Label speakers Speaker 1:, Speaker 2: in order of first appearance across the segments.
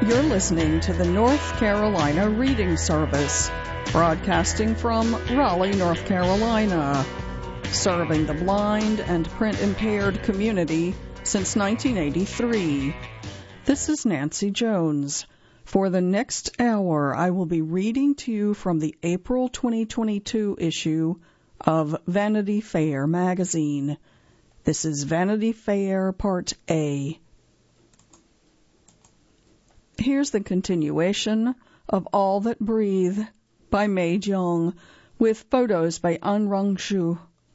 Speaker 1: You're listening to the North Carolina Reading Service, broadcasting from Raleigh, North Carolina, serving the blind and print-impaired community since 1983. This is Nancy Jones. For the next hour, I will be reading to you from the April 2022 issue of Vanity Fair magazine. This is Vanity Fair Part A. Here's the continuation of All That Breathe by Mei Jiang, with photos by An Rong-shu.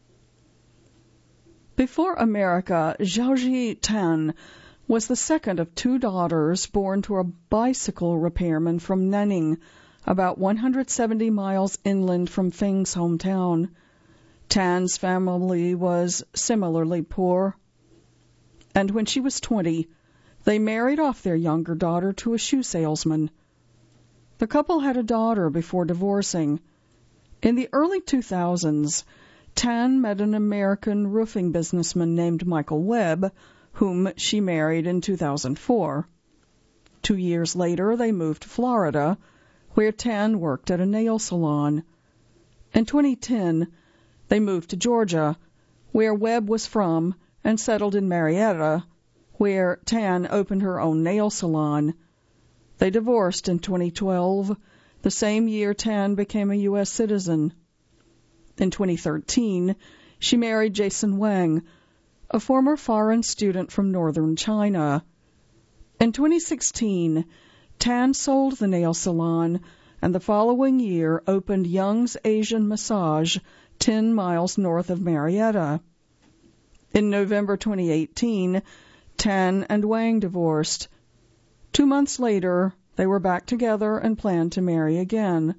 Speaker 1: Before America, Zhaoji Tan was the second of two daughters born to a bicycle repairman from Nanning, about 170 miles inland from Feng's hometown. Tan's family was similarly poor, and when she was 20, they married off their younger daughter to a shoe salesman. The couple had a daughter before divorcing. In the early 2000s, Tan met an American roofing businessman named Michael Webb, whom she married in 2004. 2 years later, they moved to Florida, where Tan worked at a nail salon. In 2010, they moved to Georgia, where Webb was from, and settled in Marietta, where Tan opened her own nail salon. They divorced in 2012, the same year Tan became a U.S. citizen. In 2013, she married Jason Wang, a former foreign student from northern China. In 2016, Tan sold the nail salon, and the following year opened Young's Asian Massage, 10 miles north of Marietta. In November 2018, Tan and Wang divorced. 2 months later, they were back together and planned to marry again.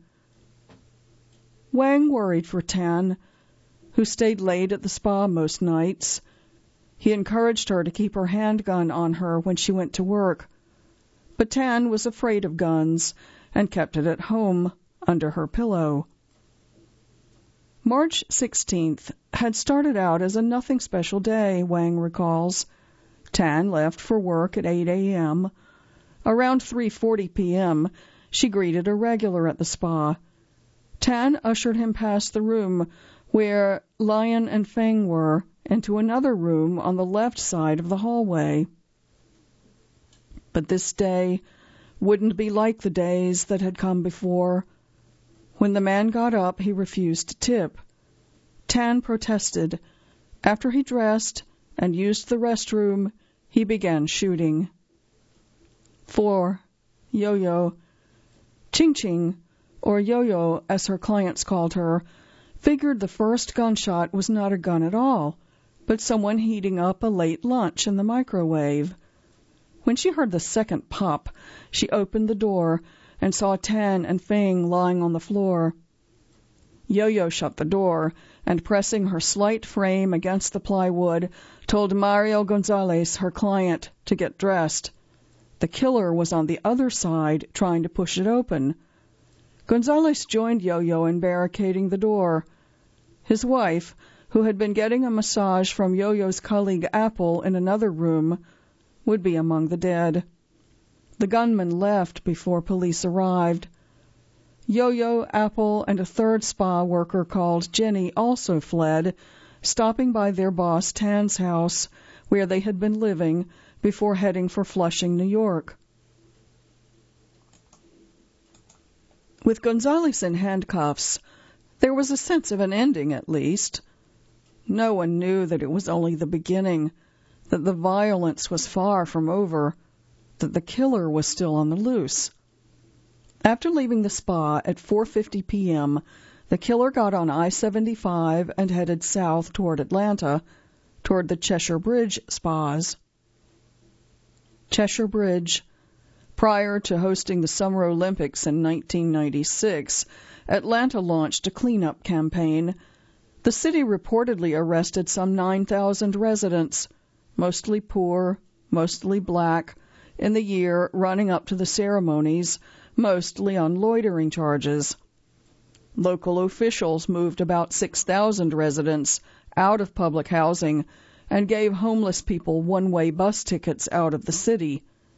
Speaker 1: Wang worried for Tan, who stayed late at the spa most nights. He encouraged her to keep her handgun on her when she went to work, but Tan was afraid of guns and kept it at home under her pillow. March 16th had started out as a nothing special day, Wang recalls. Tan left for work at 8 a.m. Around 3:40 p.m., she greeted a regular at the spa. Tan ushered him past the room where Lion and Feng were, into another room on the left side of the hallway. But this day wouldn't be like the days that had come before. When the man got up, he refused to tip. Tan protested. After he dressed and used the restroom, he began shooting. 4. Yo-Yo. Ching-Ching, or Yo-Yo as her clients called her, figured the first gunshot was not a gun at all, but someone heating up a late lunch in the microwave. When she heard the second pop, she opened the door and saw Tan and Feng lying on the floor. Yo-Yo shut the door and, pressing her slight frame against the plywood, told Mario Gonzalez, her client, to get dressed. The killer was on the other side, trying to push it open. Gonzalez joined Yo-Yo in barricading the door. His wife, who had been getting a massage from Yo-Yo's colleague Apple in another room, would be among the dead. The gunman left before police arrived. Yo-Yo, Apple, and a third spa worker called Jenny also fled, stopping by their boss Tan's house, where they had been living, before heading for Flushing, New York. With Gonzalez in handcuffs, there was a sense of an ending, at least. No one knew that it was only the beginning, that the violence was far from over, that the killer was still on the loose. After leaving the spa at 4:50 p.m., the killer got on I-75 and headed south toward Atlanta, toward the Cheshire Bridge spas. Cheshire Bridge. Prior to hosting the Summer Olympics in 1996, Atlanta launched a cleanup campaign. The city reportedly arrested some 9,000 residents, mostly poor, mostly black, in the year running up to the ceremonies, mostly on loitering charges. Local officials moved about 6,000 residents out of public housing and gave homeless people one-way bus tickets out of the city.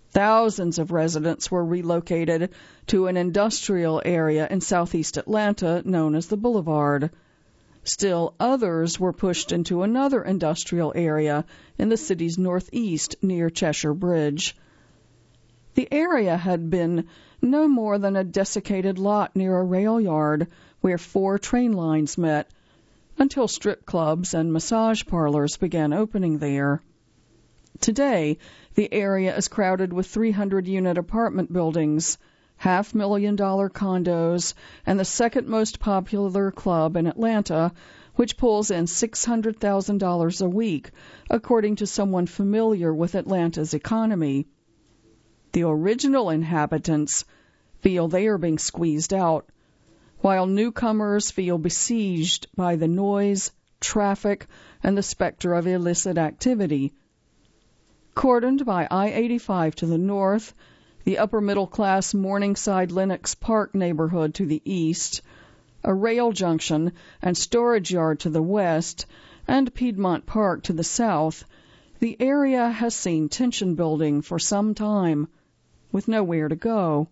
Speaker 1: Thousands of residents were relocated to an industrial area in southeast Atlanta known as the Boulevard. Still others were pushed into another industrial area in the city's northeast near Cheshire Bridge. The area had been no more than a desiccated lot near a rail yard where 4 train lines met, until strip clubs and massage parlors began opening there. Today, the area is crowded with 300-unit apartment buildings, $500,000 condos, and the second most popular club in Atlanta, which pulls in $600,000 a week, according to someone familiar with Atlanta's economy. The original inhabitants feel they are being squeezed out, while newcomers feel besieged by the noise, traffic, and the specter of illicit activity. Cordoned by I-85 to the north, the upper-middle-class Morningside Lenox Park neighborhood to the east, a rail junction and storage yard to the west, and Piedmont Park to the south, the area has seen tension building for some time, with nowhere to go.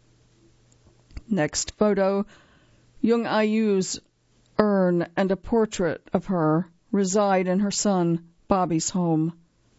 Speaker 1: Next photo, Jung Ayu's urn and a portrait of her reside in her son Bobby's home.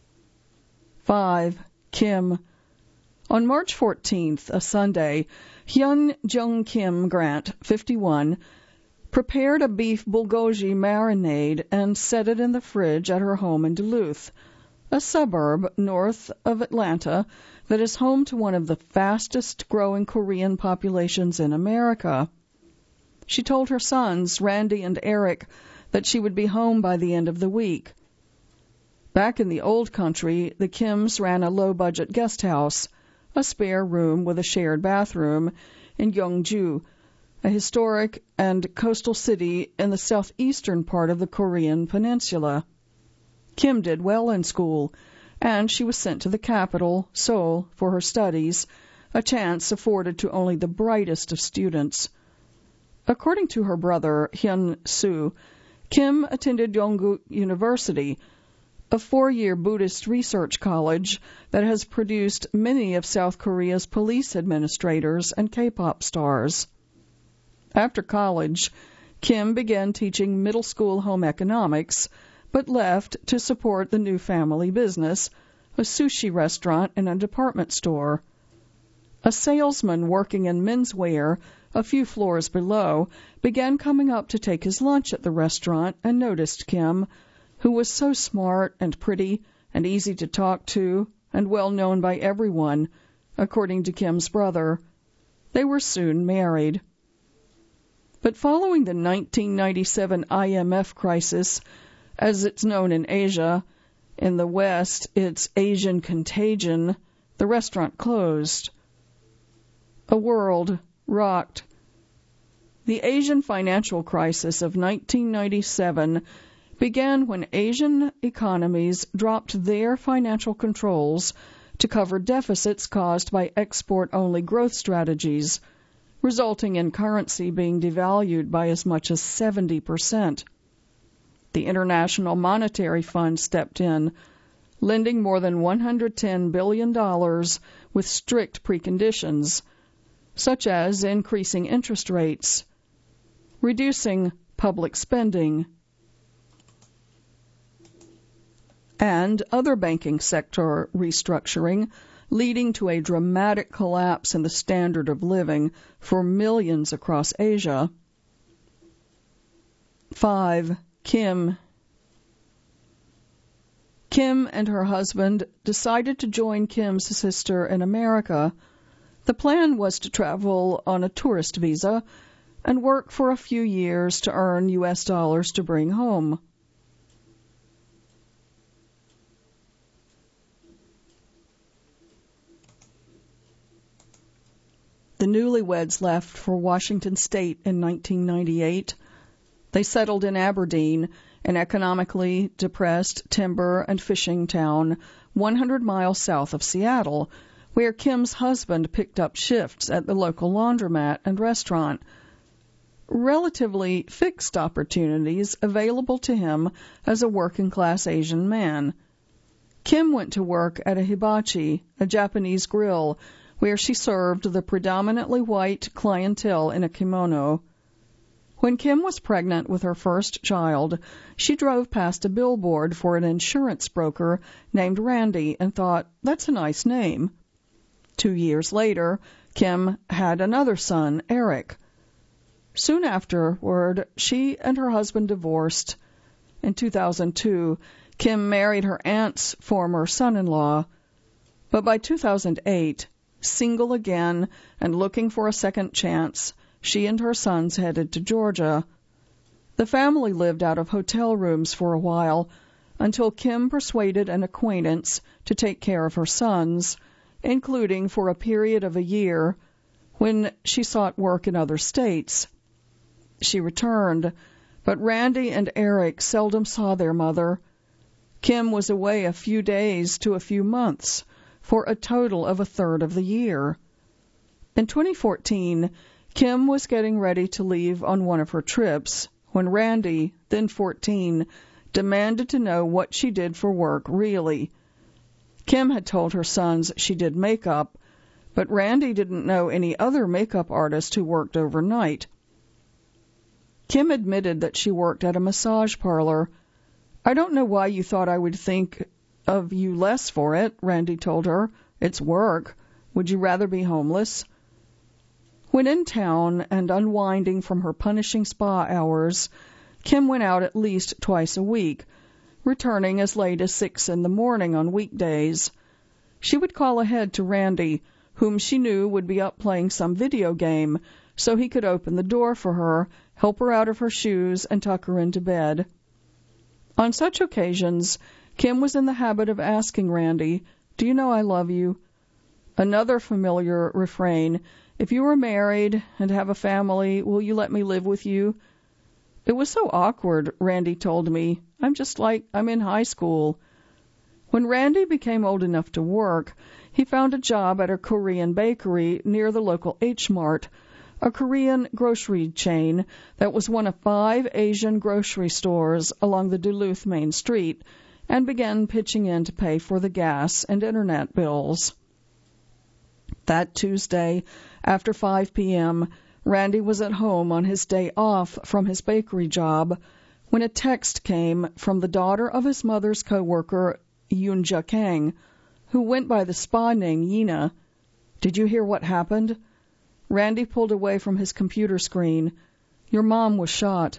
Speaker 1: 5. Kim. On March 14th, a Sunday, Hyun Jung Kim Grant, 51, prepared a beef bulgogi marinade and set it in the fridge at her home in Duluth, a suburb north of Atlanta that is home to one of the fastest-growing Korean populations in America. She told her sons, Randy and Eric, that she would be home by the end of the week. Back in the old country, the Kims ran a low-budget guest house, a spare room with a shared bathroom, in Yeongju, a historic and coastal city in the southeastern part of the Korean peninsula. Kim did well in school, and she was sent to the capital, Seoul, for her studies, a chance afforded to only the brightest of students. According to her brother, Hyun Soo, Kim attended Yongguk University, a 4-year Buddhist research college that has produced many of South Korea's police administrators and K-pop stars. After college, Kim began teaching middle school home economics, but left to support the new family business, a sushi restaurant and a department store. A salesman working in menswear a few floors below began coming up to take his lunch at the restaurant and noticed Kim, who was so smart and pretty and easy to talk to and well known by everyone, according to Kim's brother. They were soon married. But following the 1997 IMF crisis, as it's known in Asia, in the West it's Asian contagion, the restaurant closed. A world rocked. The Asian financial crisis of 1997 began when Asian economies dropped their financial controls to cover deficits caused by export-only growth strategies, resulting in currency being devalued by as much as 70%. The International Monetary Fund stepped in, lending more than $110 billion with strict preconditions, such as increasing interest rates, reducing public spending, and other banking sector restructuring, leading to a dramatic collapse in the standard of living for millions across Asia. 5. Kim. Kim and her husband decided to join Kim's sister in America. The plan was to travel on a tourist visa and work for a few years to earn U.S. dollars to bring home. The newlyweds left for Washington State in 1998. They settled in Aberdeen, an economically depressed timber and fishing town 100 miles south of Seattle, where Kim's husband picked up shifts at the local laundromat and restaurant. Relatively fixed opportunities available to him as a working-class Asian man. Kim went to work at a hibachi, a Japanese grill, where she served the predominantly white clientele in a kimono. When Kim was pregnant with her first child, she drove past a billboard for an insurance broker named Randy and thought, that's a nice name. 2 years later, Kim had another son, Eric. Soon afterward, she and her husband divorced. In 2002, Kim married her aunt's former son-in-law. But by 2008, single again and looking for a second chance, she and her sons headed to Georgia. The family lived out of hotel rooms for a while until Kim persuaded an acquaintance to take care of her sons, including for a period of a year when she sought work in other states. She returned, but Randy and Eric seldom saw their mother. Kim was away a few days to a few months for a total of a third of the year. In 2014, Kim was getting ready to leave on one of her trips when Randy, then 14, demanded to know what she did for work really. Kim had told her sons she did makeup, but Randy didn't know any other makeup artist who worked overnight. Kim admitted that she worked at a massage parlor. I don't know why you thought I would think of you less for it, Randy told her. It's work. Would you rather be homeless? When in town and unwinding from her punishing spa hours, Kim went out at least twice a week, returning as late as 6 in the morning on weekdays. She would call ahead to Randy, whom she knew would be up playing some video game, so he could open the door for her, help her out of her shoes, and tuck her into bed. On such occasions, Kim was in the habit of asking Randy, "Do you know I love you?" Another familiar refrain, "If you are married and have a family, will you let me live with you?" It was so awkward, Randy told me. I'm just like I'm in high school. When Randy became old enough to work, he found a job at a Korean bakery near the local H-Mart, a Korean grocery chain that was one of 5 Asian grocery stores along the Duluth Main Street, and began pitching in to pay for the gas and internet bills. That Tuesday, after 5 p.m., Randy was at home on his day off from his bakery job when a text came from the daughter of his mother's coworker, Yoonja Kang, who went by the spa name Yina. "Did you hear what happened?" Randy pulled away from his computer screen. "Your mom was shot."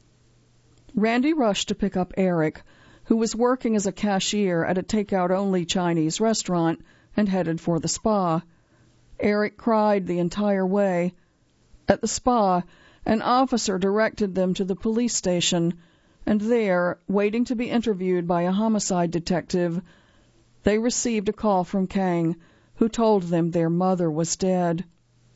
Speaker 1: Randy rushed to pick up Eric, who was working as a cashier at a takeout-only Chinese restaurant, and headed for the spa. Eric cried the entire way. At the spa, an officer directed them to the police station, and there, waiting to be interviewed by a homicide detective, they received a call from Kang, who told them their mother was dead.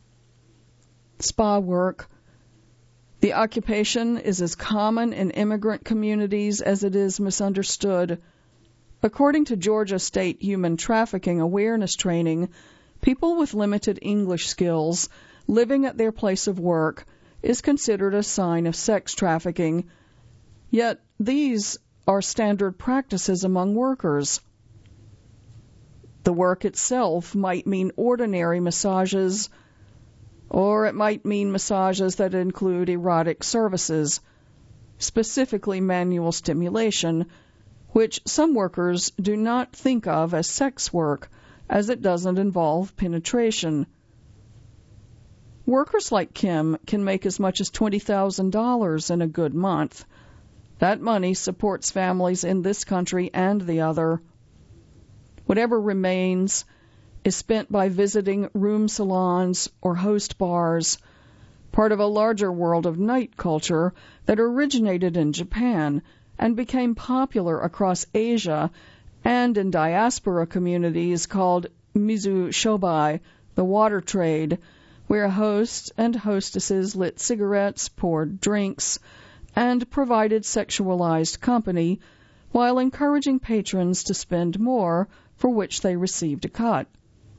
Speaker 1: Spa work. The occupation is as common in immigrant communities as it is misunderstood. According to Georgia State Human Trafficking Awareness Training, people with limited English skills living at their place of work is considered a sign of sex trafficking, yet these are standard practices among workers. The work itself might mean ordinary massages, or it might mean massages that include erotic services, specifically manual stimulation, which some workers do not think of as sex work, as it doesn't involve penetration. Workers like Kim can make as much as $20,000 in a good month. That money supports families in this country and the other. Whatever remains is spent by visiting room salons or host bars, part of a larger world of night culture that originated in Japan and became popular across Asia and in diaspora communities called mizu shobai, the water trade, where hosts and hostesses lit cigarettes, poured drinks, and provided sexualized company while encouraging patrons to spend more, for which they received a cut.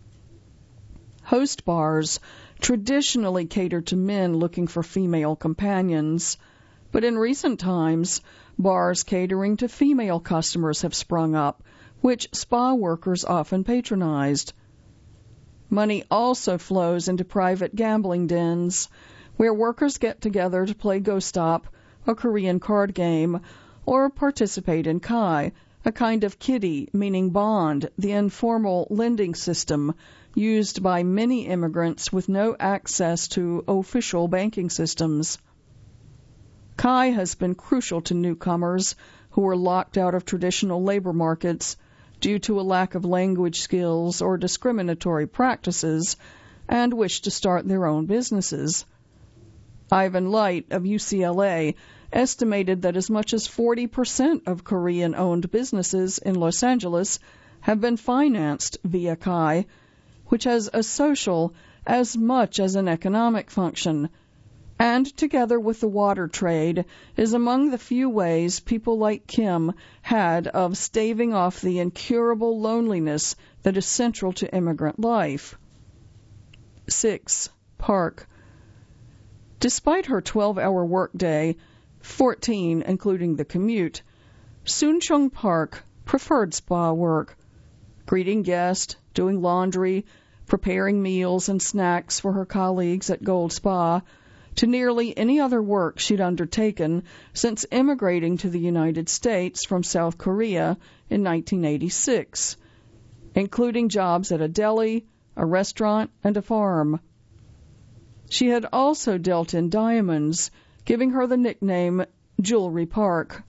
Speaker 1: Host bars traditionally cater to men looking for female companions, but in recent times, bars catering to female customers have sprung up, which spa workers often patronized. Money also flows into private gambling dens, where workers get together to play Go-Stop, a Korean card game, or participate in kai, a kind of kitty, meaning bond, the informal lending system used by many immigrants with no access to official banking systems. Kai has been crucial to newcomers who were locked out of traditional labor markets due to a lack of language skills or discriminatory practices and wish to start their own businesses. Ivan Light of UCLA estimated that as much as 40% of Korean-owned businesses in Los Angeles have been financed via Kai, which has a social as much as an economic function, and together with the water trade is among the few ways people like Kim had of staving off the incurable loneliness that is central to immigrant life. 6. Park. Despite her 12-hour workday, 14 including the commute, Soon Chung Park preferred spa work, greeting guests, doing laundry, preparing meals and snacks for her colleagues at Gold Spa, to nearly any other work she'd undertaken since immigrating to the United States from South Korea in 1986, including jobs at a deli, a restaurant, and a farm. She had also dealt in diamonds, giving her the nickname Jewelry Park,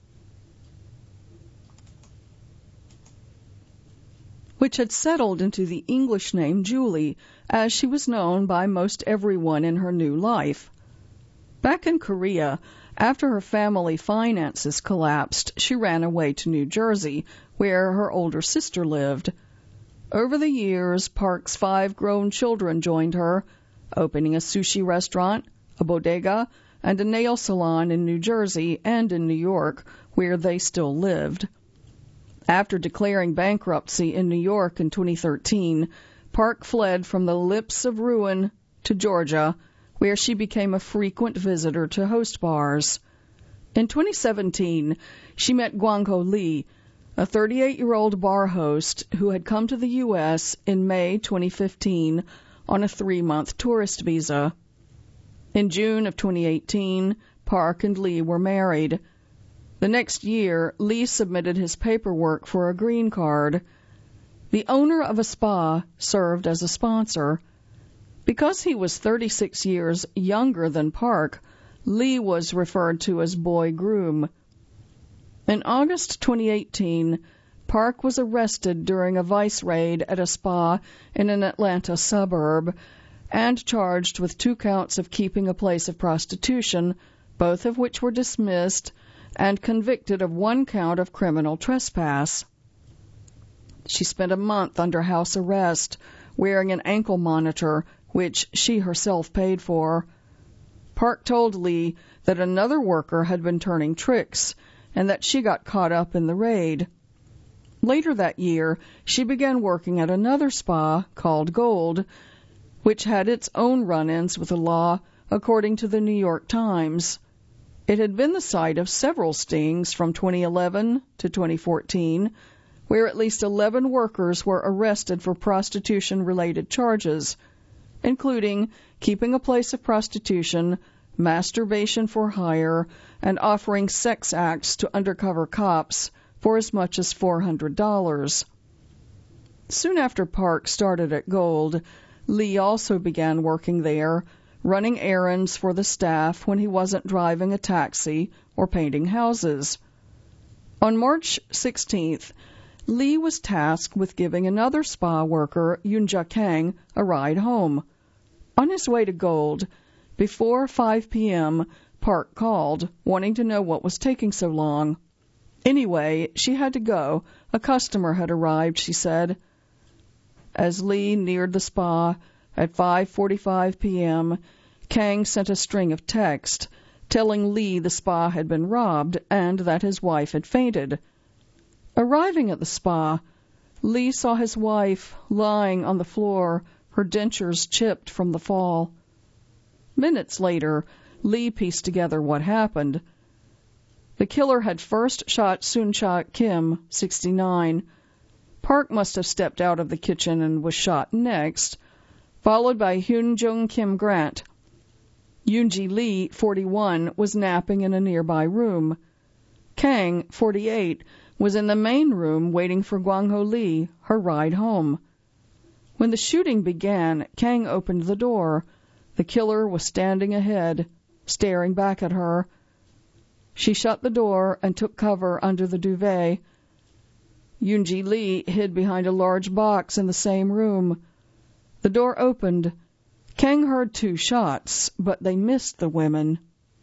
Speaker 1: which had settled into the English name Julie, as she was known by most everyone in her new life. Back in Korea, after her family finances collapsed, she ran away to New Jersey, where her older sister lived. Over the years, Park's 5 grown children joined her, opening a sushi restaurant, a bodega, and a nail salon in New Jersey and in New York, where they still lived. After declaring bankruptcy in New York in 2013, Park fled from the lips of ruin to Georgia, where she became a frequent visitor to host bars. In 2017, she met Gwang-ho Lee, a 38-year-old bar host who had come to the U.S. in May 2015 on a 3-month tourist visa. In June of 2018, Park and Lee were married. The next year, Lee submitted his paperwork for a green card. The owner of a spa served as a sponsor. Because he was 36 years younger than Park, Lee was referred to as Boy Groom. In August 2018, Park was arrested during a vice raid at a spa in an Atlanta suburb and charged with 2 counts of keeping a place of prostitution, both of which were dismissed, and convicted of 1 count of criminal trespass. She spent a month under house arrest, wearing an ankle monitor, which she herself paid for. Park told Lee that another worker had been turning tricks and that she got caught up in the raid. Later that year, she began working at another spa called Gold, which had its own run-ins with the law, according to the New York Times. It had been the site of several stings from 2011 to 2014, where at least 11 workers were arrested for prostitution-related charges, including keeping a place of prostitution, masturbation for hire, and offering sex acts to undercover cops for as much as $400. Soon after Park started at Gold, Lee also began working there, running errands for the staff when he wasn't driving a taxi or painting houses. On March 16th, Lee was tasked with giving another spa worker, Yoonja Kang, a ride home. On his way to Gold, before 5 p.m., Park called, wanting to know what was taking so long. Anyway, she had to go. A customer had arrived, she said. As Lee neared the spa at 5:45 p.m., Kang sent a string of texts telling Lee the spa had been robbed and that his wife had fainted. Arriving at the spa, Lee saw his wife lying on the floor, her dentures chipped from the fall. Minutes later, Lee pieced together what happened. The killer had first shot Soon-Cha Kim, 69, Park must have stepped out of the kitchen and was shot next, followed by Hyun Jung Kim Grant. Yoon-ji Lee, 41, was napping in a nearby room. Kang, 48, was in the main room waiting for Gwang-ho Lee, her ride home. When the shooting began, Kang opened the door. The killer was standing ahead, staring back at her. She shut the door and took cover under the duvet. Yoon-ji Lee hid behind a large box in the same room. The door opened. Kang heard 2 shots, but they missed the women.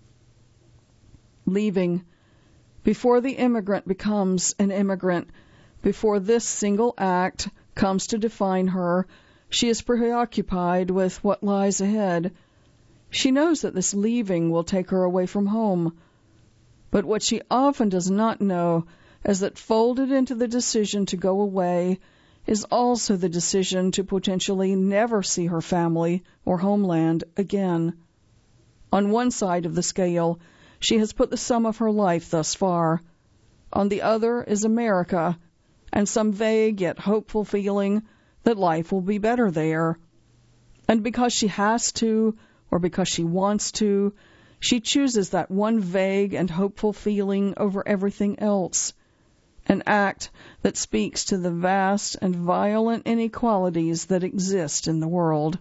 Speaker 1: Leaving. Before the immigrant becomes an immigrant, before this single act comes to define her, she is preoccupied with what lies ahead. She knows that this leaving will take her away from home. But what she often does not know is that folded into the decision to go away is also the decision to potentially never see her family or homeland again. On one side of the scale, she has put the sum of her life thus far. On the other is America, and some vague yet hopeful feeling that life will be better there. And because she has to, or because she wants to, she chooses that one vague and hopeful feeling over everything else, an act that speaks to the vast and violent inequalities that exist in the world.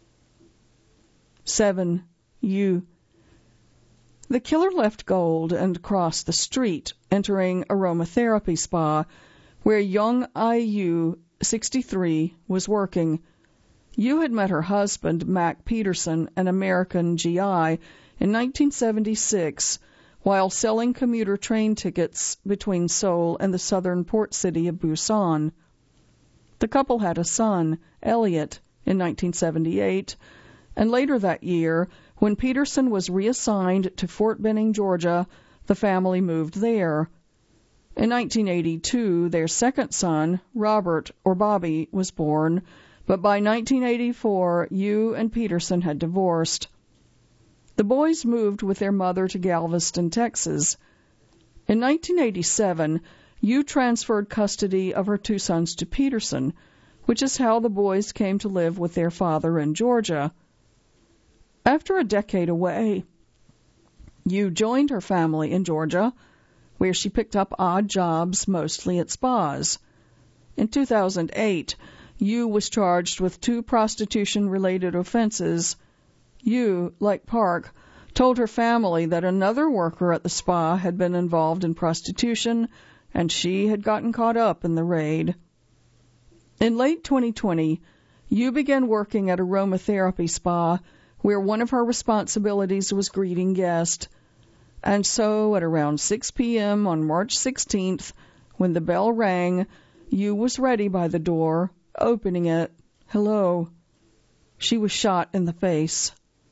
Speaker 1: 7. You. The killer left Gold and crossed the street, entering aromatherapy spa, where young I.U., 63, was working. Yu had met her husband, Mac Peterson, an American GI, in 1976, while selling commuter train tickets between Seoul and the southern port city of Busan. The couple had a son, Elliot, in 1978, and later that year, when Peterson was reassigned to Fort Benning, Georgia, the family moved there. In 1982, their second son, Robert, or Bobby, was born, but by 1984, Yu and Peterson had divorced. The boys moved with their mother to Galveston, Texas. In 1987, Yu transferred custody of her 2 sons to Peterson, which is how the boys came to live with their father in Georgia. After a decade away, Yu joined her family in Georgia, where she picked up odd jobs, mostly at spas. In 2008, Yu was charged with 2 prostitution-related offenses. Yu, like Park, told her family that another worker at the spa had been involved in prostitution, and she had gotten caught up in the raid. In late 2020, Yu began working at aromatherapy spa, where one of her responsibilities was greeting guests. And so, at around 6 p.m. on March 16th, when the bell rang, Yu was ready by the door, opening it. Hello. She was shot in the face.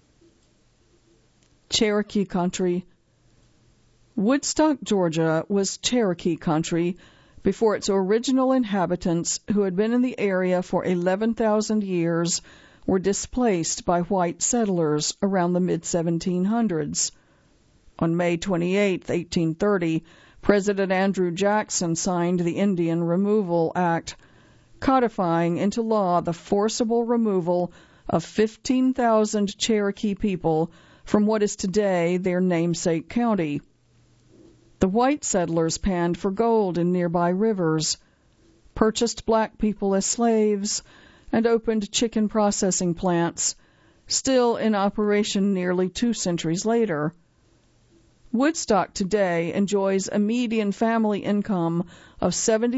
Speaker 1: Cherokee Country. Woodstock, Georgia, was Cherokee Country before its original inhabitants, who had been in the area for 11,000 years, were displaced by white settlers around the mid-1700s. On May 28, 1830, President Andrew Jackson signed the Indian Removal Act, codifying into law the forcible removal of 15,000 Cherokee people from what is today their namesake county. The white settlers panned for gold in nearby rivers, purchased black people as slaves, and opened chicken processing plants, still in operation nearly 2 centuries later. Woodstock today enjoys a median family income of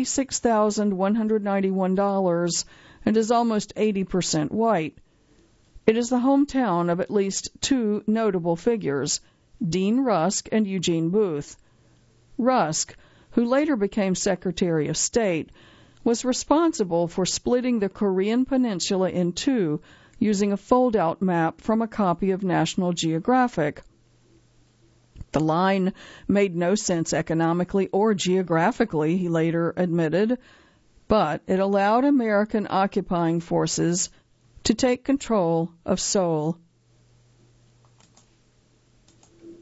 Speaker 1: $76,191 and is almost 80% white. It is the hometown of at least 2 notable figures, Dean Rusk and Eugene Booth. Rusk, who later became Secretary of State, was responsible for splitting the Korean peninsula in 2 using a fold-out map from a copy of National Geographic. The line made no sense economically or geographically, he later admitted, but it allowed American occupying forces to take control of Seoul.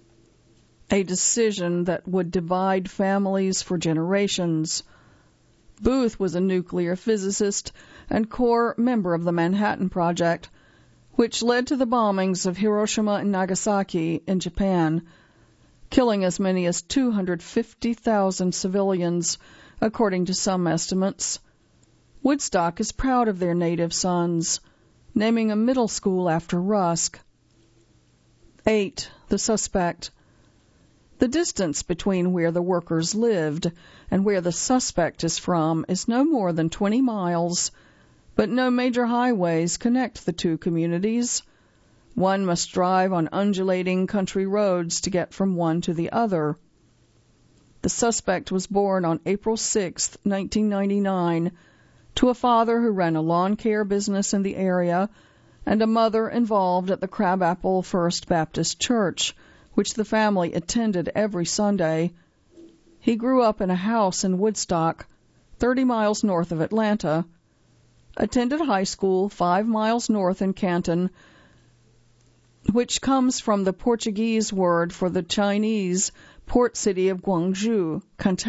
Speaker 1: A decision that would divide families for generations. Booth was a nuclear physicist and core member of the Manhattan Project, which led to the bombings of Hiroshima and Nagasaki in Japan, killing as many as 250,000 civilians, according to some estimates. Woodstock is proud of their native sons, naming a middle school after Rusk. 8. The suspect. The distance between where the workers lived and where the suspect is from is no more than 20 miles, but no major highways connect the two communities. One must drive on undulating country roads to get from one to the other. The suspect was born on April 6, 1999, to a father who ran a lawn care business in the area and a mother involved at the Crabapple First Baptist Church, which the family attended every Sunday. He grew up in a house in Woodstock, 30 miles north of Atlanta, attended high school 5 miles north in Canton, which comes from the Portuguese word for the Chinese port city of Guangzhou,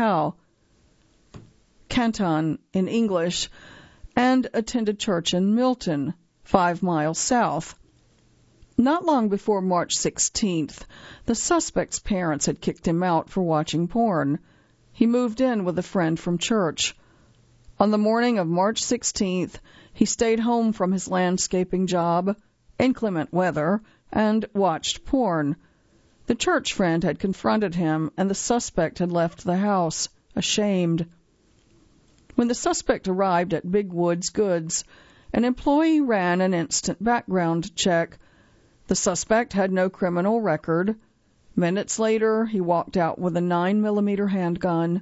Speaker 1: Canton in English, and attended church in Milton, 5 miles south. Not long before March 16th, the suspect's parents had kicked him out for watching porn. He moved in with a friend from church. On the morning of March 16th, he stayed home from his landscaping job, inclement weather, and watched porn. The church friend had confronted him, and the suspect had left the house, ashamed. When the suspect arrived at Big Woods Goods, an employee ran an instant background check. The suspect had no criminal record. Minutes later, he walked out with a 9mm handgun.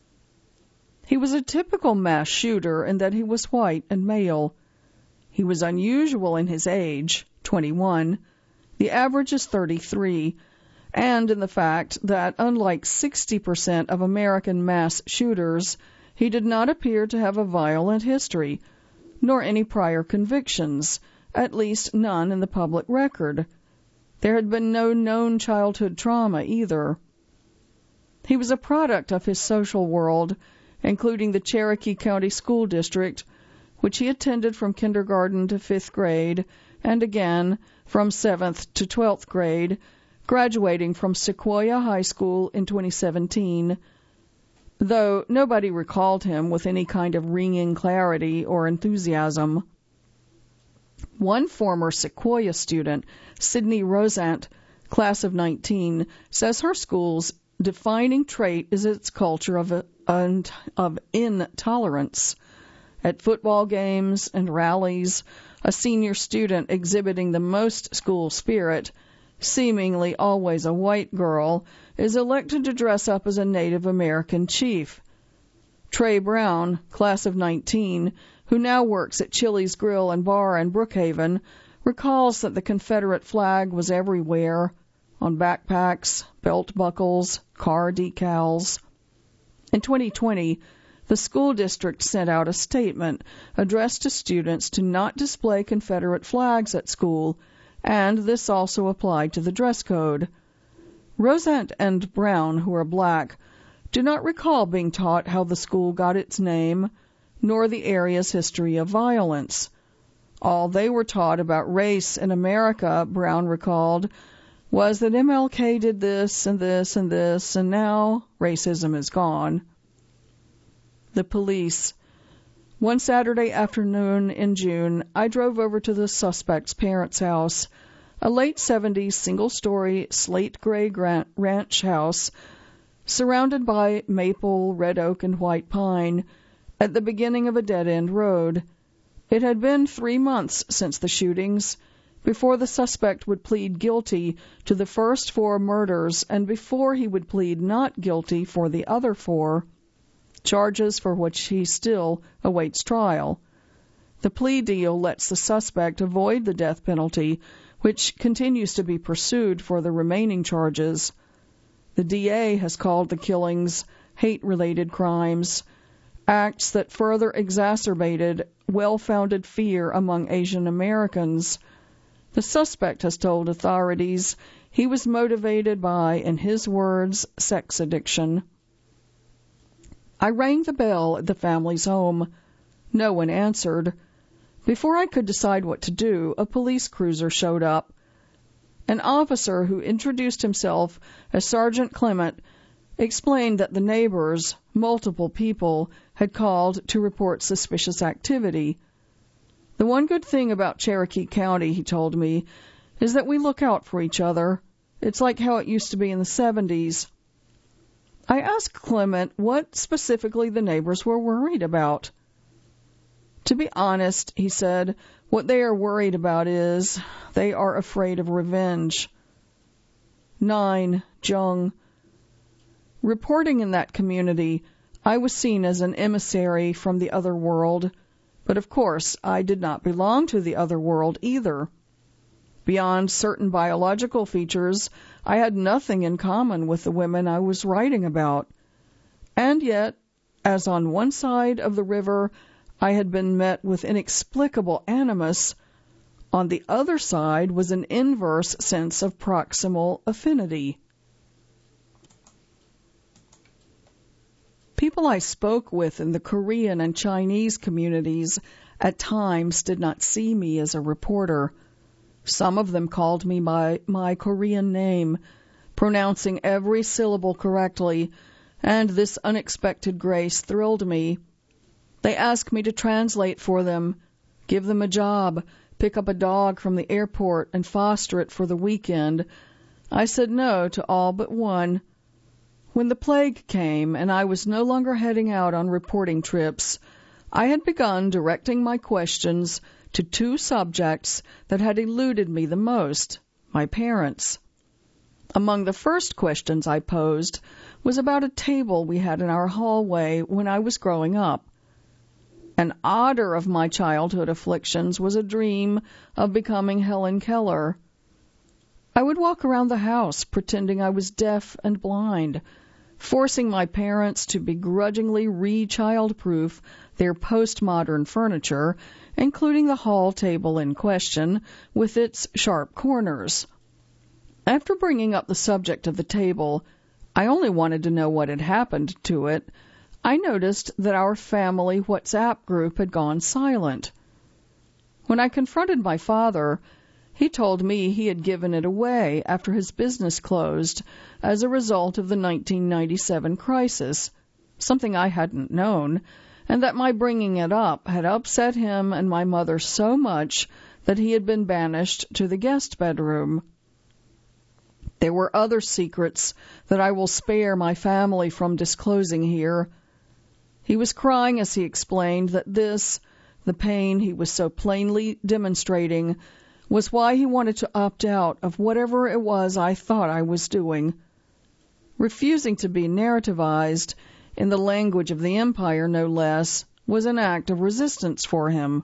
Speaker 1: He was a typical mass shooter in that he was white and male. He was unusual in his age, 21. The average is 33, and in the fact that, unlike 60% of American mass shooters, he did not appear to have a violent history, nor any prior convictions, at least none in the public record. There had been no known childhood trauma either. He was a product of his social world, including the Cherokee County School District, which he attended from kindergarten to 5th grade, and again from 7th to 12th grade, graduating from Sequoia High School in 2017, though nobody recalled him with any kind of ringing clarity or enthusiasm. One former Sequoia student, Sydney Rosant, class of 19, says her school's defining trait is its culture of intolerance. At football games and rallies, a senior student exhibiting the most school spirit, seemingly always a white girl, is elected to dress up as a Native American chief. Trey Brown, class of 19, who now works at Chili's Grill and Bar in Brookhaven, recalls that the Confederate flag was everywhere, on backpacks, belt buckles, car decals. In 2020, the school district sent out a statement addressed to students to not display Confederate flags at school, and this also applied to the dress code. Rosant and Brown, who are black, do not recall being taught how the school got its name, nor the area's history of violence. All they were taught about race in America, Brown recalled, was that MLK did this and this and this, and now racism is gone. The police. One Saturday afternoon in June, I drove over to the suspect's parents' house, a late 70s single-story slate gray ranch house surrounded by maple, red oak, and white pine at the beginning of a dead-end road. It had been 3 months since the shootings, before the suspect would plead guilty to the first 4 murders and before he would plead not guilty for the other 4, charges for which he still awaits trial. The plea deal lets the suspect avoid the death penalty, which continues to be pursued for the remaining charges. The DA has called the killings hate-related crimes, acts that further exacerbated well-founded fear among Asian Americans. The suspect has told authorities he was motivated by, in his words, sex addiction. I rang the bell at the family's home. No one answered. Before I could decide what to do, a police cruiser showed up. An officer who introduced himself as Sergeant Clement explained that the neighbors, multiple people, had called to report suspicious activity. The one good thing about Cherokee County, he told me, is that we look out for each other. It's like how it used to be in the 70s. I asked Clement what specifically the neighbors were worried about. To be honest, he said, what they are worried about is they are afraid of revenge. 9. Jung. Reporting in that community, I was seen as an emissary from the other world, but of course I did not belong to the other world either. Beyond certain biological features, I had nothing in common with the women I was writing about. And yet, as on one side of the river I had been met with inexplicable animus, on the other side was an inverse sense of proximal affinity. People I spoke with in the Korean and Chinese communities at times did not see me as a reporter. Some of them called me by my Korean name, pronouncing every syllable correctly, and this unexpected grace thrilled me. They asked me to translate for them, give them a job, pick up a dog from the airport and foster it for the weekend. I said no to all but one. When the plague came and I was no longer heading out on reporting trips, I had begun directing my questions to two subjects that had eluded me the most, my parents. Among the first questions I posed was about a table we had in our hallway when I was growing up. An odder of my childhood afflictions was a dream of becoming Helen Keller. I would walk around the house pretending I was deaf and blind, forcing my parents to begrudgingly re-child-proof their postmodern furniture, including the hall table in question with its sharp corners. After bringing up the subject of the table, I only wanted to know what had happened to it. I noticed that our family WhatsApp group had gone silent. When I confronted my father, he told me he had given it away after his business closed as a result of the 1997 crisis, something I hadn't known, and that my bringing it up had upset him and my mother so much that he had been banished to the guest bedroom. There were other secrets that I will spare my family from disclosing here. He was crying as he explained that this, the pain he was so plainly demonstrating, was why he wanted to opt out of whatever it was I thought I was doing. Refusing to be narrativized, in the language of the empire no less, was an act of resistance for him.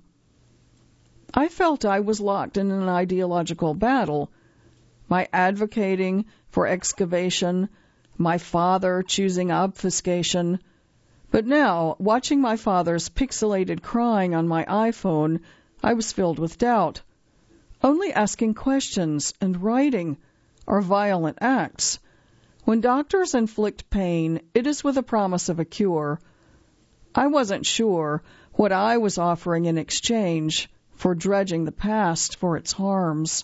Speaker 1: I felt I was locked in an ideological battle. My advocating for excavation, my father choosing obfuscation. But now, watching my father's pixelated crying on my iPhone, I was filled with doubt. Only asking questions and writing are violent acts. When doctors inflict pain, it is with a promise of a cure. I wasn't sure what I was offering in exchange for dredging the past for its harms.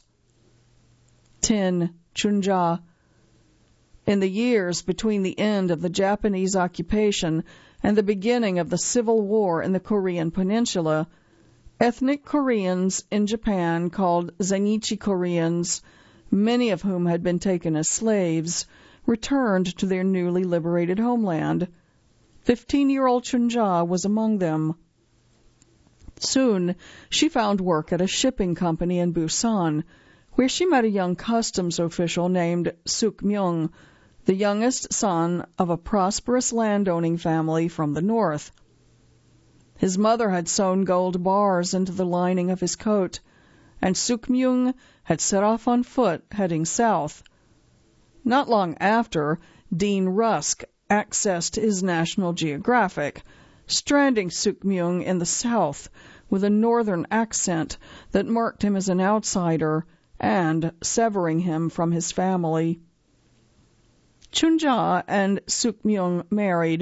Speaker 1: 10. Chunja. In the years between the end of the Japanese occupation and the beginning of the Civil War in the Korean Peninsula, ethnic Koreans in Japan called Zainichi Koreans, many of whom had been taken as slaves, returned to their newly liberated homeland. 15-year-old Chunja was among them. Soon, she found work at a shipping company in Busan, where she met a young customs official named Suk Myung, the youngest son of a prosperous landowning family from the north. His mother had sewn gold bars into the lining of his coat, and Suk Myung had set off on foot, heading south. Not long after, Dean Rusk accessed his National Geographic, stranding Suk Myung in the south with a northern accent that marked him as an outsider and severing him from his family. Chunja and Suk Myung married,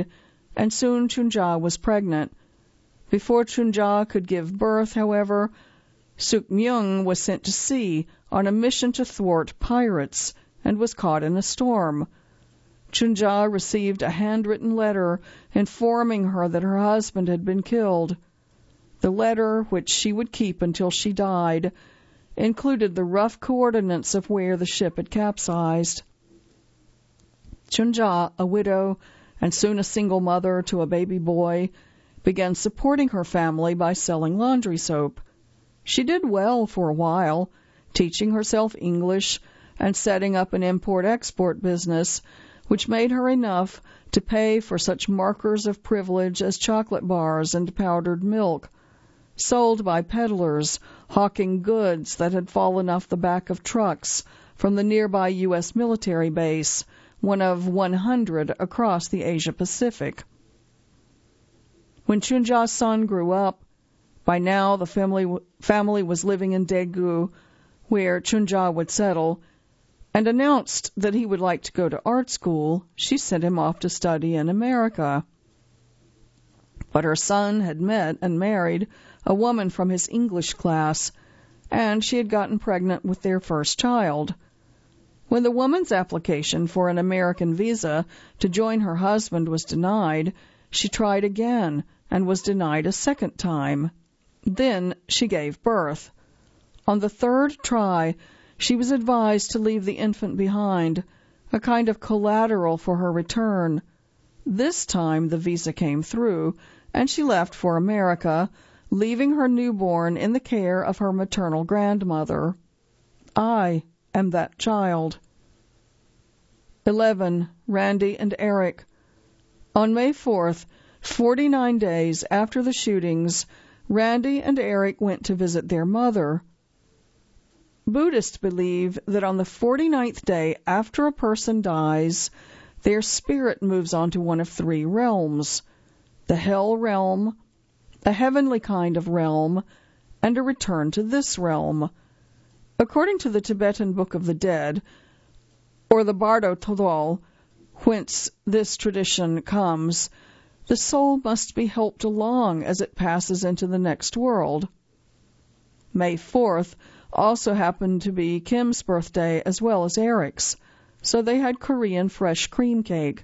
Speaker 1: and soon Chunja was pregnant. Before Chunja could give birth, however, Sukmyung was sent to sea on a mission to thwart pirates and was caught in a storm. Chunja received a handwritten letter informing her that her husband had been killed. The letter, which she would keep until she died, included the rough coordinates of where the ship had capsized. Chunja, a widow and soon a single mother to a baby boy, began supporting her family by selling laundry soap. She did well for a while, teaching herself English and setting up an import-export business, which made her enough to pay for such markers of privilege as chocolate bars and powdered milk, sold by peddlers hawking goods that had fallen off the back of trucks from the nearby U.S. military base, one of 100 across the Asia-Pacific. When Chunja's son grew up, by now the family was living in Daegu, where Chunja would settle, and announced that he would like to go to art school, she sent him off to study in America. But her son had met and married a woman from his English class, and she had gotten pregnant with their first child. When the woman's application for an American visa to join her husband was denied, she tried again and was denied a second time. Then she gave birth. On the third try, she was advised to leave the infant behind, a kind of collateral for her return. This time the visa came through, and she left for America, leaving her newborn in the care of her maternal grandmother. I am that child. 11. Randy and Eric. On May 4th, 49 days after the shootings, Randy and Eric went to visit their mother. Buddhists believe that on the 49th day after a person dies, their spirit moves on to one of three realms: the hell realm, a heavenly kind of realm, and a return to this realm. According to the Tibetan Book of the Dead, or the Bardo Todol, whence this tradition comes, the soul must be helped along as it passes into the next world. May 4th also happened to be Kim's birthday as well as Eric's, so they had Korean fresh cream cake.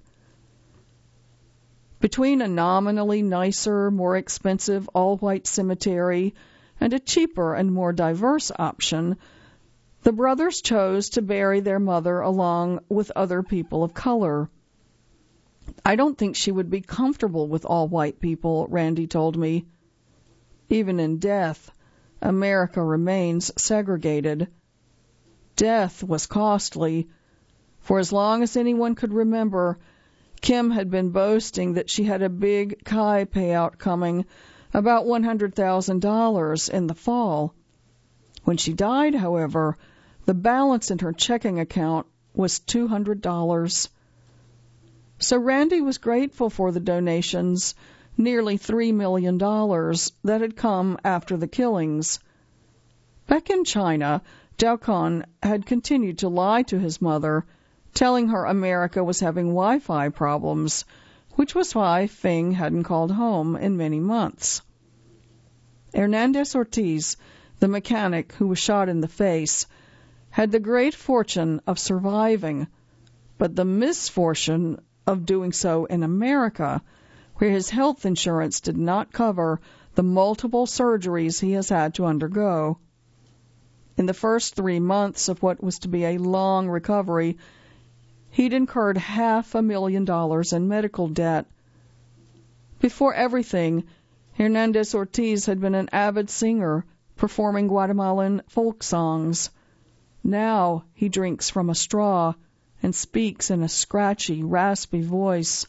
Speaker 1: Between a nominally nicer, more expensive all-white cemetery and a cheaper and more diverse option, the brothers chose to bury their mother along with other people of color. I don't think she would be comfortable with all white people, Randy told me. Even in death, America remains segregated. Death was costly. For as long as anyone could remember, Kim had been boasting that she had a big Kai payout coming, about $100,000 in the fall. When she died, however, the balance in her checking account was $200. So Randy was grateful for the donations, nearly $3 million, that had come after the killings. Back in China, Zhao Kun had continued to lie to his mother, telling her America was having Wi-Fi problems, which was why Feng hadn't called home in many months. Hernandez Ortiz, the mechanic who was shot in the face, had the great fortune of surviving, but the misfortune of doing so in America, where his health insurance did not cover the multiple surgeries he has had to undergo. In the first 3 months of what was to be a long recovery, he'd incurred $500,000 in medical debt. Before everything, Hernandez Ortiz had been an avid singer, performing Guatemalan folk songs. Now he drinks from a straw and speaks in a scratchy, raspy voice.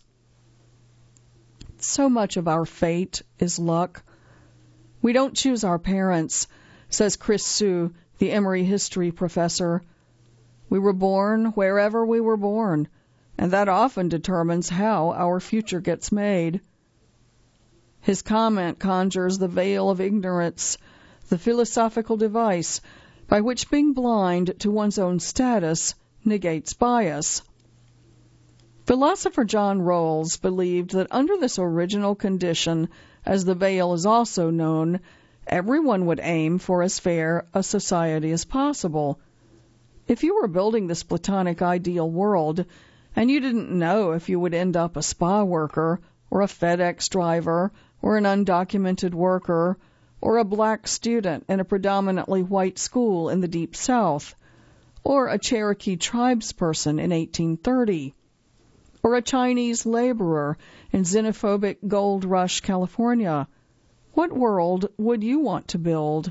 Speaker 1: So much of our fate is luck. We don't choose our parents, says Chris Su, the Emory history professor. We were born wherever we were born, and that often determines how our future gets made. His comment conjures the veil of ignorance, the philosophical device by which being blind to one's own status negates bias. Philosopher John Rawls believed that under this original condition, as the veil is also known, everyone would aim for as fair a society as possible. If you were building this platonic ideal world, and you didn't know if you would end up a spa worker, or a FedEx driver, or an undocumented worker, or a black student in a predominantly white school in the Deep South, or a Cherokee tribesperson in 1830, or a Chinese laborer in xenophobic Gold Rush, California, what world would you want to build?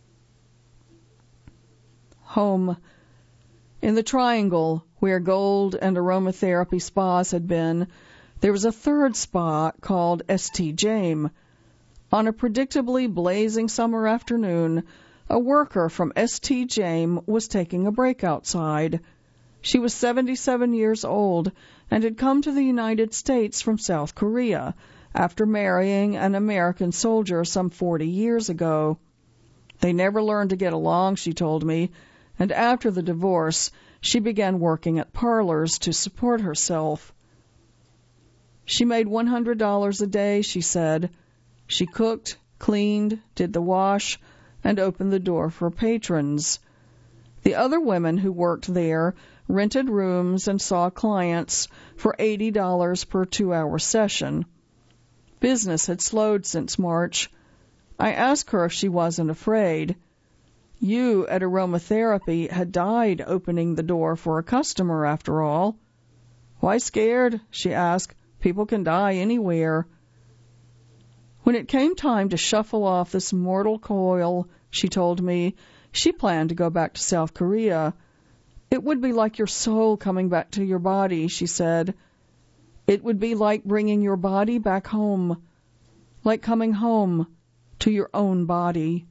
Speaker 1: Home. In the Triangle, where gold and aromatherapy spas had been, there was a third spa called St. James. On a predictably blazing summer afternoon, a worker from St. James was taking a break outside. She was 77 years old and had come to the United States from South Korea after marrying an American soldier some 40 years ago. They never learned to get along, she told me, and after the divorce, she began working at parlors to support herself. She made $100 a day, she said. She cooked, cleaned, did the wash, and opened the door for patrons. The other women who worked there rented rooms and saw clients for $80 per 2-hour session. Business had slowed since March. I asked her if she wasn't afraid. You at aromatherapy had died opening the door for a customer, after all. Why scared? She asked. People can die anywhere. When it came time to shuffle off this mortal coil, she told me, she planned to go back to South Korea. It would be like your soul coming back to your body, she said. It would be like bringing your body back home, like coming home to your own body.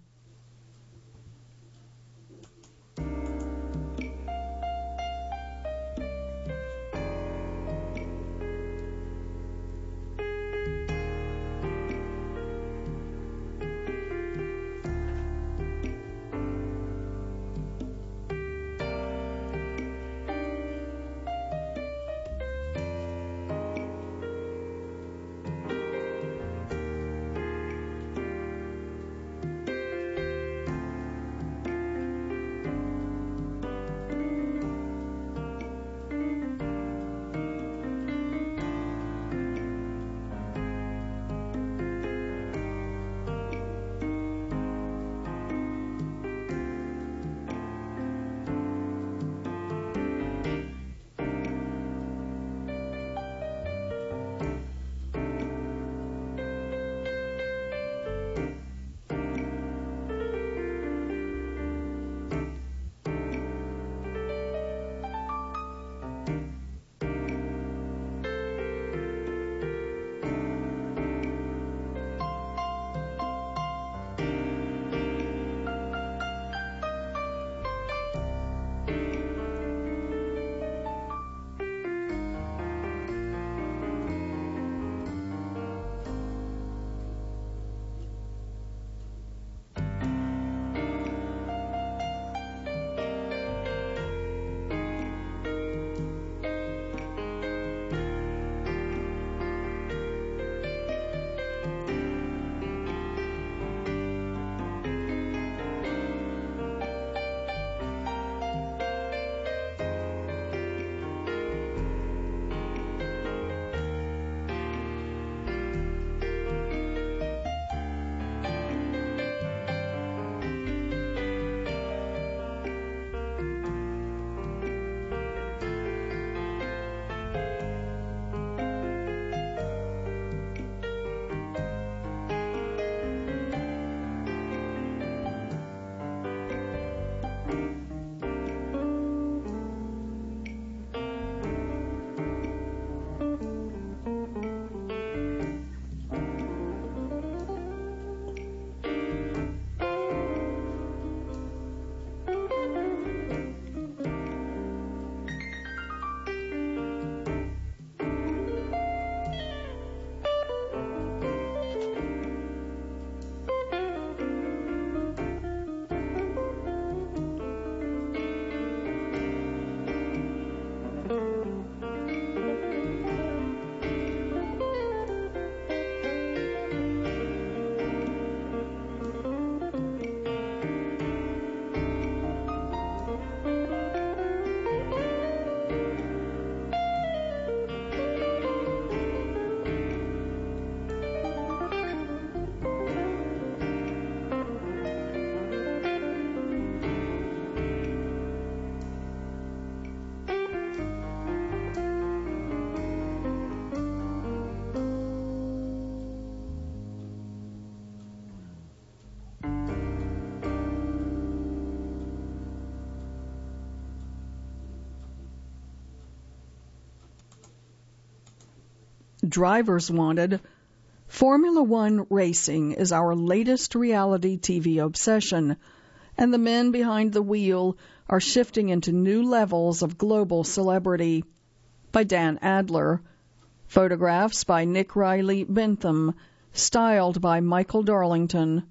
Speaker 1: drivers wanted. Formula One racing is our latest reality TV obsession, and the men behind the wheel are shifting into new levels of global celebrity. By Dan Adler. Photographs by Nick Riley Bentham. Styled by Michael Darlington.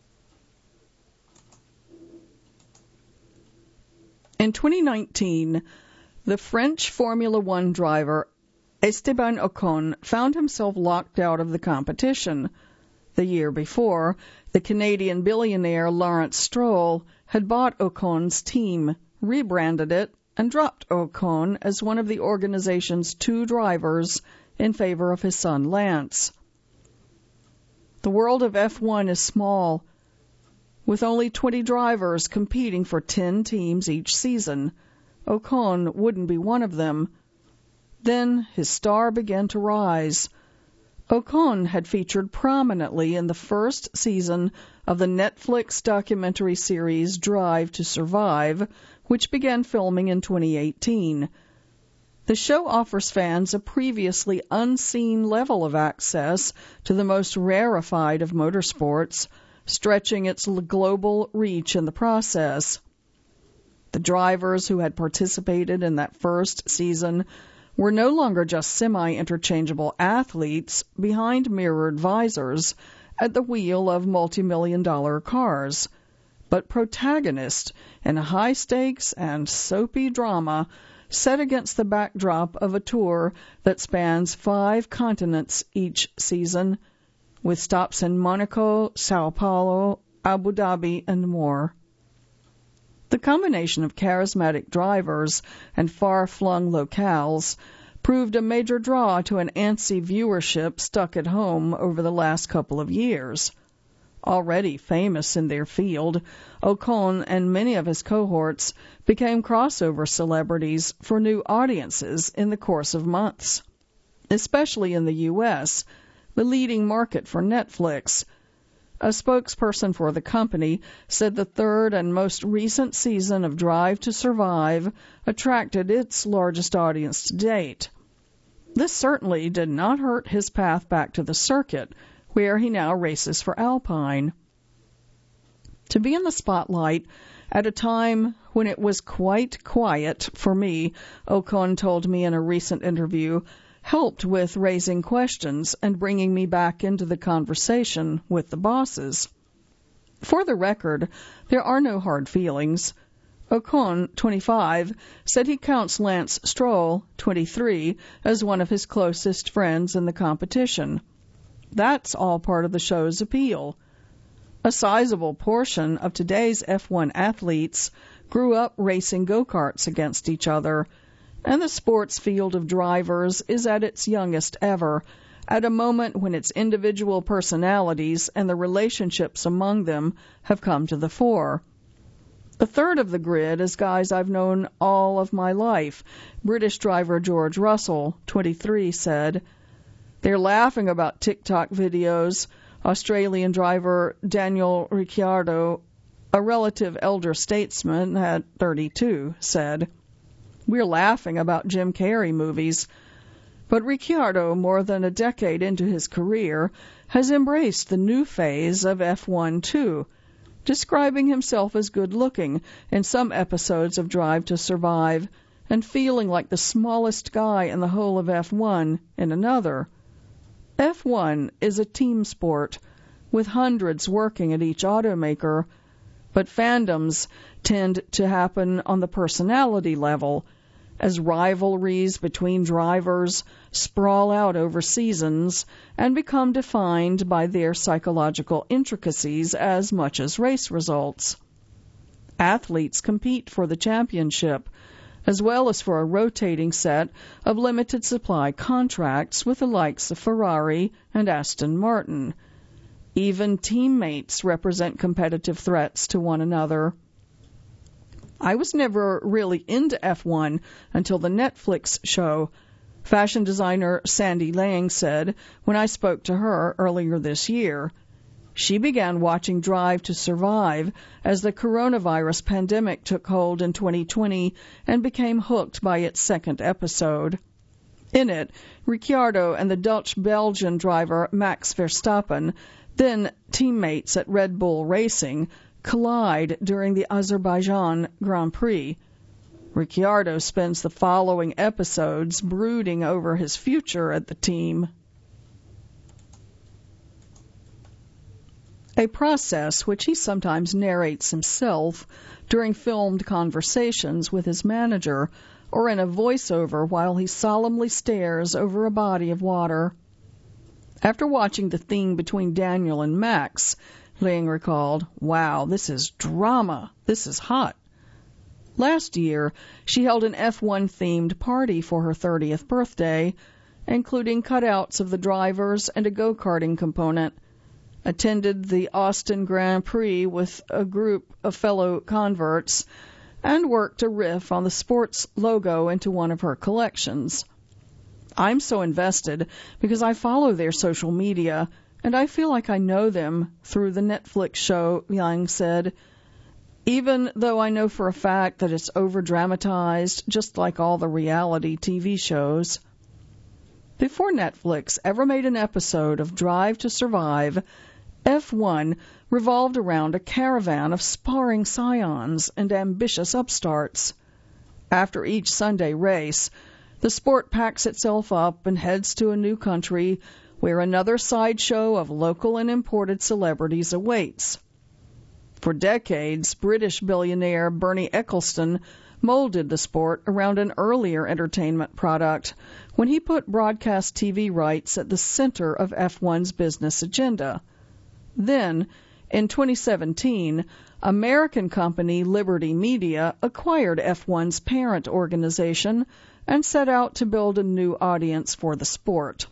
Speaker 1: In 2019, the French Formula One driver Esteban Ocon found himself locked out of the competition. The year before, the Canadian billionaire Lawrence Stroll had bought Ocon's team, rebranded it, and dropped Ocon as one of the organization's 2 drivers in favor of his son Lance. The world of F1 is small, with only 20 drivers competing for 10 teams each season. Ocon wouldn't be one of them. Then his star began to rise. Ocon had featured prominently in the first season of the Netflix documentary series Drive to Survive, which began filming in 2018. The show offers fans a previously unseen level of access to the most rarefied of motorsports, stretching its global reach in the process. The drivers who had participated in that first season were no longer just semi-interchangeable athletes behind mirrored visors at the wheel of multi-million-dollar cars, but protagonists in a high-stakes and soapy drama set against the backdrop of a tour that spans 5 continents each season, with stops in Monaco, Sao Paulo, Abu Dhabi, and more. The combination of charismatic drivers and far-flung locales proved a major draw to an antsy viewership stuck at home over the last couple of years. Already famous in their field, Ocon and many of his cohorts became crossover celebrities for new audiences in the course of months, especially in the U.S., the leading market for Netflix. A spokesperson for the company said the third and most recent season of Drive to Survive attracted its largest audience to date. This certainly did not hurt his path back to the circuit, where he now races for Alpine. To be in the spotlight at a time when it was quite quiet for me, Ocon told me in a recent interview, helped with raising questions and bringing me back into the conversation with the bosses. For the record, there are no hard feelings. Ocon, 25, said he counts Lance Stroll, 23, as one of his closest friends in the competition. That's all part of the show's appeal. A sizable portion of today's F1 athletes grew up racing go-karts against each other, and the sports field of drivers is at its youngest ever, at a moment when its individual personalities and the relationships among them have come to the fore. A third of the grid is guys I've known all of my life, British driver George Russell, 23, said. They're laughing about TikTok videos, Australian driver Daniel Ricciardo, a relative elder statesman at 32, said. We're laughing about Jim Carrey movies. But Ricciardo, more than a decade into his career, has embraced the new phase of F1 too, describing himself as good-looking in some episodes of Drive to Survive and feeling like the smallest guy in the whole of F1 in another. F1 is a team sport, with hundreds working at each automaker, but fandoms tend to happen on the personality level, as rivalries between drivers sprawl out over seasons and become defined by their psychological intricacies as much as race results. Athletes compete for the championship, as well as for a rotating set of limited supply contracts with the likes of Ferrari and Aston Martin. Even teammates represent competitive threats to one another. I was never really into F1 until the Netflix show, fashion designer Sandy Lang said when I spoke to her earlier this year. She began watching Drive to Survive as the coronavirus pandemic took hold in 2020 and became hooked by its second episode. In it, Ricciardo and the Dutch-Belgian driver Max Verstappen, then teammates at Red Bull Racing, collide during the Azerbaijan Grand Prix. Ricciardo spends the following episodes brooding over his future at the team. A process which he sometimes narrates himself during filmed conversations with his manager or in a voiceover while he solemnly stares over a body of water. After watching the theme between Daniel and Max, Liang recalled, "Wow, this is drama. This is hot." Last year, she held an F1-themed party for her 30th birthday, including cutouts of the drivers and a go-karting component, attended the Austin Grand Prix with a group of fellow converts, and worked to riff on the sports logo into one of her collections. "I'm so invested because I follow their social media, and I feel like I know them through the Netflix show," Liang said, "even though I know for a fact that it's over-dramatized, just like all the reality TV shows." Before Netflix ever made an episode of Drive to Survive, F1 revolved around a caravan of sparring scions and ambitious upstarts. After each Sunday race, the sport packs itself up and heads to a new country where another sideshow of local and imported celebrities awaits. For decades, British billionaire Bernie Ecclestone molded the sport around an earlier entertainment product when he put broadcast TV rights at the center of F1's business agenda. Then, in 2017, American company Liberty Media acquired F1's parent organization and set out to build a new audience for the sport.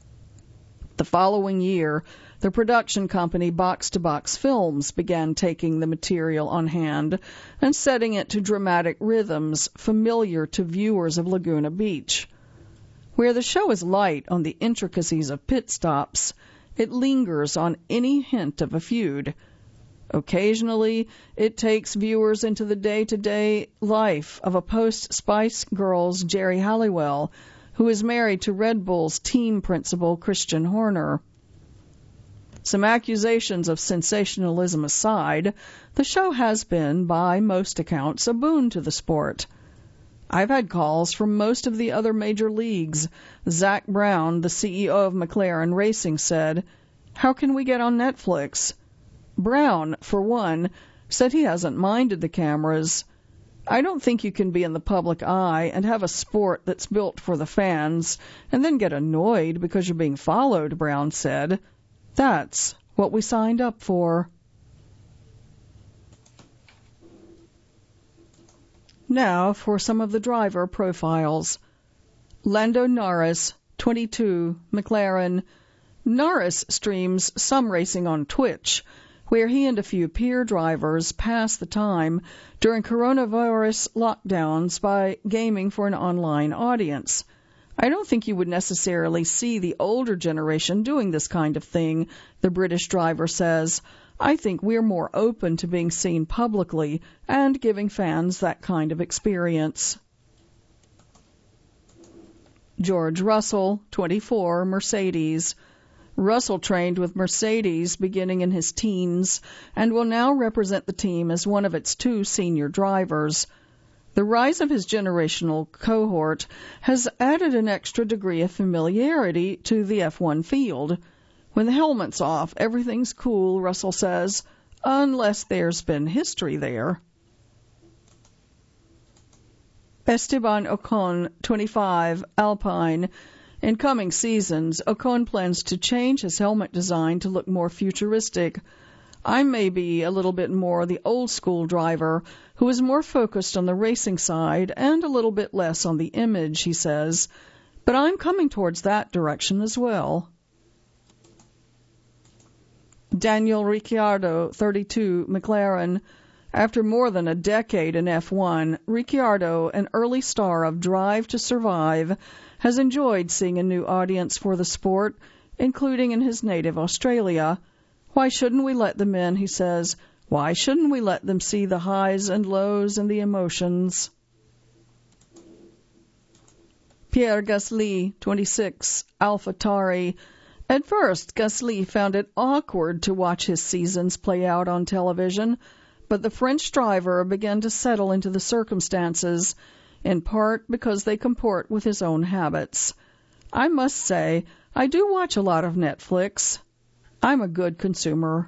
Speaker 1: The following year, the production company Box to Box Films began taking the material on hand and setting it to dramatic rhythms familiar to viewers of Laguna Beach. Where the show is light on the intricacies of pit stops, it lingers on any hint of a feud. Occasionally, it takes viewers into the day-to-day life of a post-Spice Girls Jerry Halliwell, who is married to Red Bull's team principal Christian Horner. Some accusations of sensationalism aside, the show has been, by most accounts, a boon to the sport. I've had calls from most of the other major leagues. Zach Brown, the CEO of McLaren Racing, said, "How can we get on Netflix?" Brown, for one, said he hasn't minded the cameras. "I don't think you can be in the public eye and have a sport that's built for the fans and then get annoyed because you're being followed," Brown said. "That's what we signed up for." Now for some of the driver profiles. Lando Norris, 22, McLaren. Norris streams some racing on Twitch, where he and a few peer drivers pass the time during coronavirus lockdowns by gaming for an online audience. I don't think you would necessarily see the older generation doing this kind of thing, the British driver says. I think we're more open to being seen publicly and giving fans that kind of experience. George Russell, 24, Mercedes. Russell trained with Mercedes beginning in his teens and will now represent the team as one of its two senior drivers. The rise of his generational cohort has added an extra degree of familiarity to the F1 field. When the helmet's off, everything's cool, Russell says, unless there's been history there. Esteban Ocon, 25, Alpine. In coming seasons, Ocon plans to change his helmet design to look more futuristic. "I may be a little bit more the old-school driver who is more focused on the racing side and a little bit less on the image," he says, "but I'm coming towards that direction as well." Daniel Ricciardo, 32, McLaren. After more than a decade in F1, Ricciardo, an early star of Drive to Survive, has enjoyed seeing a new audience for the sport, including in his native Australia. "Why shouldn't we let them in?" he says. "Why shouldn't we let them see the highs and lows and the emotions?" Pierre Gasly, 26, AlphaTauri. At first, Gasly found it awkward to watch his seasons play out on television, but the French driver began to settle into the circumstances, in part because they comport with his own habits. I must say, I do watch a lot of Netflix. I'm a good consumer.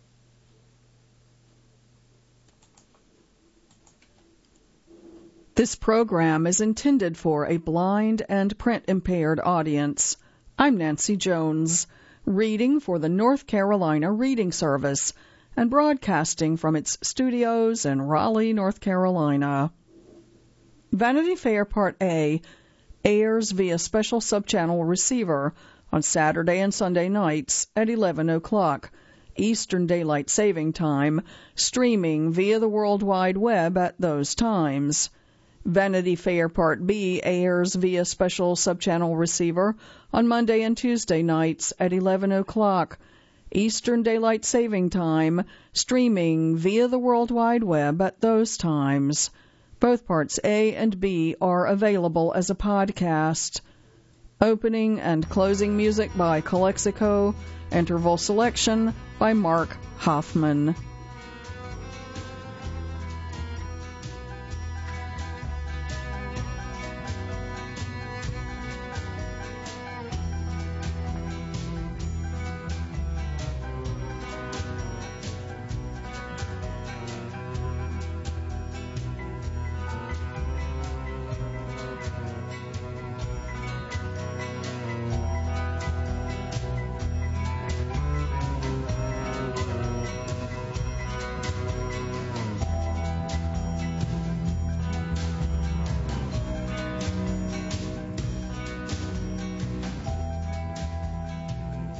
Speaker 1: This program is intended for a blind and print-impaired audience. I'm Nancy Jones, reading for the North Carolina Reading Service and broadcasting from its studios in Raleigh, North Carolina. Vanity Fair Part A airs via special subchannel receiver on Saturday and Sunday nights at 11 o'clock Eastern Daylight Saving Time, streaming via the World Wide Web at those times. Vanity Fair Part B airs via special subchannel receiver on Monday and Tuesday nights at 11 o'clock Eastern Daylight Saving Time, streaming via the World Wide Web at those times. Both Parts A and B are available as a podcast. Opening and closing music by Calexico. Interval selection by Mark Hoffman.